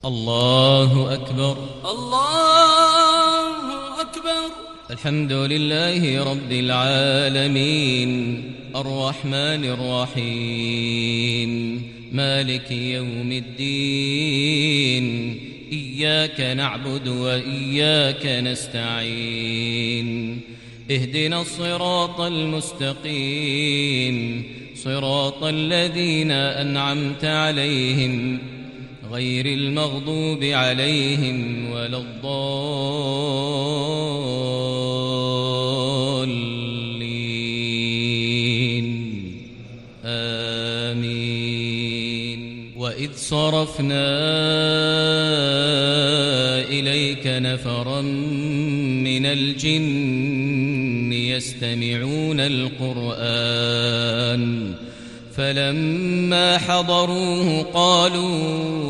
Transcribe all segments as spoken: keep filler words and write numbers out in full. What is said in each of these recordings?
الله أكبر الله أكبر. الحمد لله رب العالمين الرحمن الرحيم مالك يوم الدين إياك نعبد وإياك نستعين اهدنا الصراط المستقيم صراط الذين أنعمت عليهم غير المغضوب عليهم ولا الضالين آمين. وإذ صرفنا إليك نفرا من الجن يستمعون القرآن فلما حضروه قالوا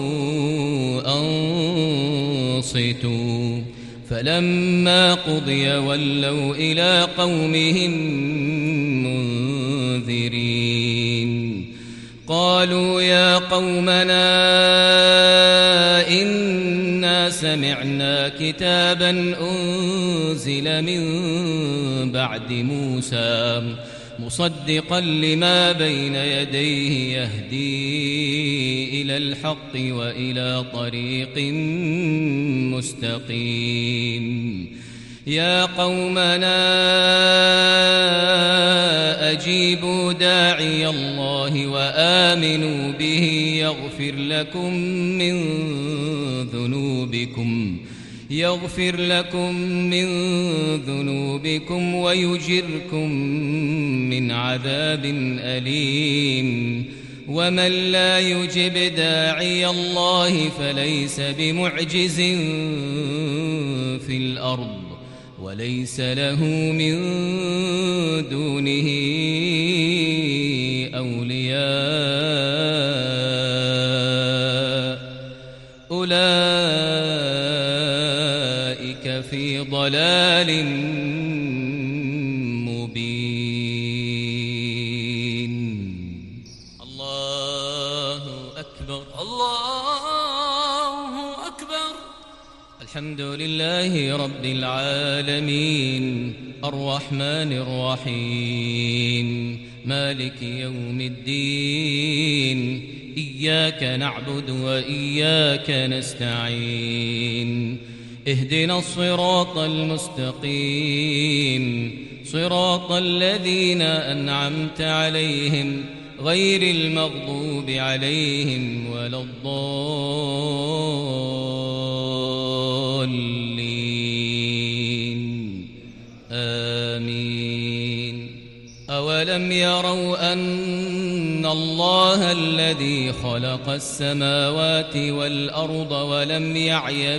أنصتوا فلما قضي ولوا إلى قومهم منذرين. قالوا يا قومنا إنا سمعنا كتابا أنزل من بعد موسى مصدقا لما بين يديه يهدي إلى الحق وإلى طريق مستقيم. يا قومنا أجيبوا داعي الله وآمنوا به يغفر لكم من ذنوبكم يغفر لكم من ذنوبكم ويجركم من عذاب أليم. ومن لا يجب داعي الله فليس بمعجز في الأرض وليس له من دونه أولياء أولئك في ضلال مبين. الله أكبر الله أكبر. الحمد لله رب العالمين الرحمن الرحيم مالك يوم الدين إياك نعبد وإياك نستعين اهدنا الصراط المستقيم صراط الذين أنعمت عليهم غير المغضوب عليهم ولا الضالين آمين. أولم يروا أن الله الذي خلق السماوات والأرض ولم يعي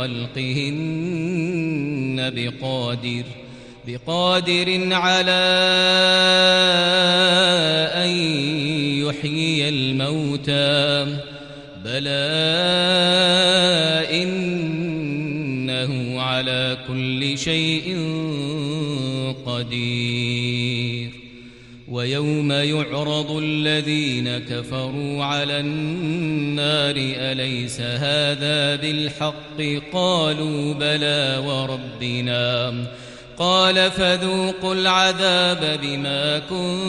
بخلقهن بقادر بقادر على أن يحيي الموتى بلى إنه على كل شيء قدير. ويوم يعرض الذين كفروا على النار أليس هذا بالحق قالوا بلى وربنا قال فذوقوا العذاب بما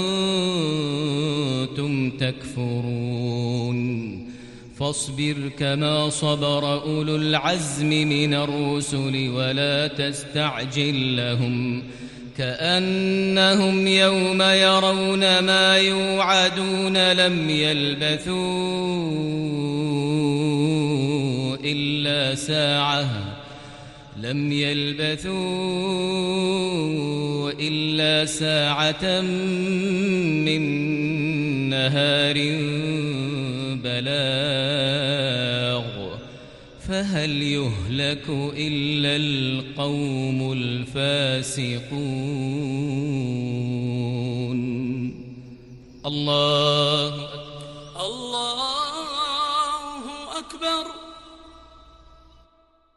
كنتم تكفرون. فاصبر كما صبر أولو العزم من الرسل ولا تستعجل لهم كأنهم يوم يرون ما يوعدون لم يلبثوا إلا ساعة لم يلبثوا إلا ساعة من نهار بلاغ فهل يهلك إلا القوم الفاسقون. الله